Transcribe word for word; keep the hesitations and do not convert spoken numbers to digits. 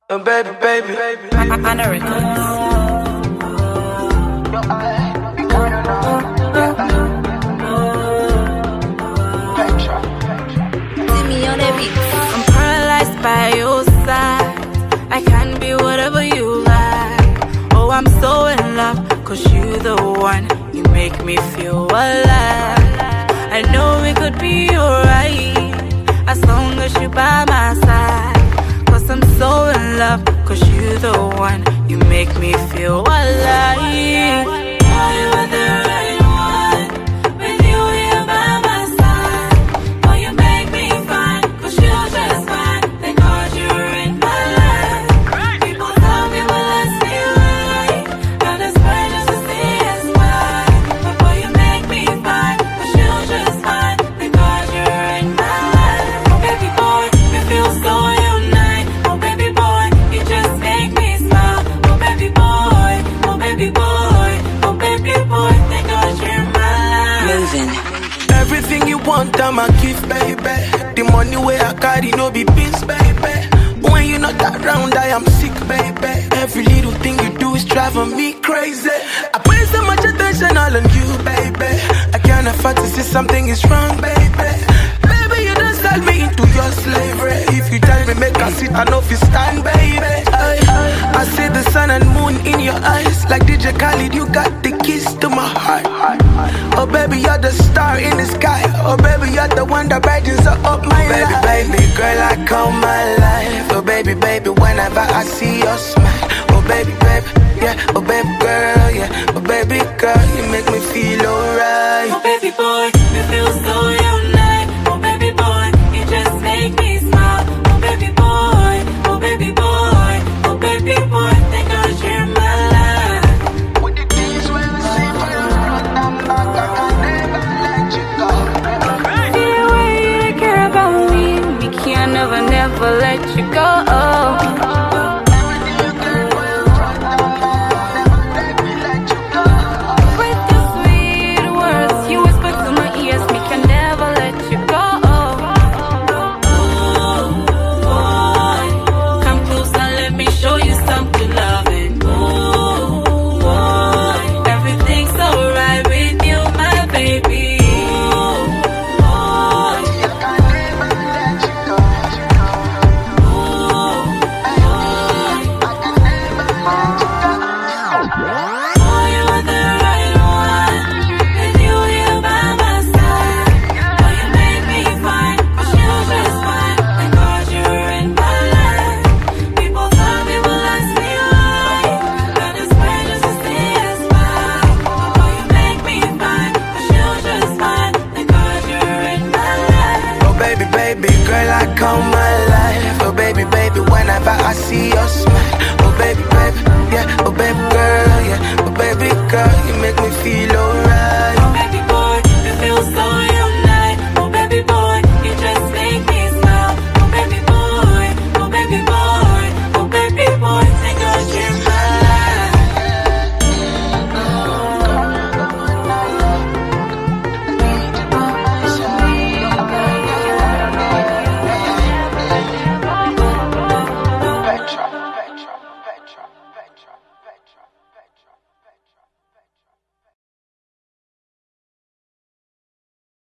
Oh, baby, baby, baby. Anna Records. See me on the beat. I'm paralyzed by your side. I can be whatever you like. Oh, I'm so in love, cause you the one. You make me feel alive. I know we could be alright, as long as you by my side. Cause I'm so in love, cause you the one. You make me feel alive. Oh, you are the right one. With you here by my side. Oh, you make me fine, cause you're just fine. Thank God you're in my life. People tell me, well, let's be right. And it's fine just to see us fine. But boy, you make me fine, cause you're just fine. Thank God you're in my life. Oh, baby boy, you feel so unite. Oh, baby boy, you just make me smile. Oh, baby boy, oh, baby boy, oh, baby boy, thank God you're in my life. Moving. Everything you want, I'ma give, baby. The money where I carry, no be beans, baby. When you're not around, I am sick, baby. Every little thing you do is driving me crazy. I pay so much attention all on you, baby. I can't afford to see something is wrong, baby. Baby, you don't sell me into your slavery. If you tell me make I sit, I know if you stand, baby. I, I see the sun and moon in your eyes. Like D J Khaled, you got the keys to my heart. Oh baby, you're the star in the sky. Oh baby, you're the one that brightens up my oh, baby, life. Baby, girl, I call my life. Oh baby, baby, whenever I see your smile. Oh baby, baby, yeah. Oh baby, girl, yeah. Oh baby, girl, you make me feel alright. Oh, baby boy, you feel so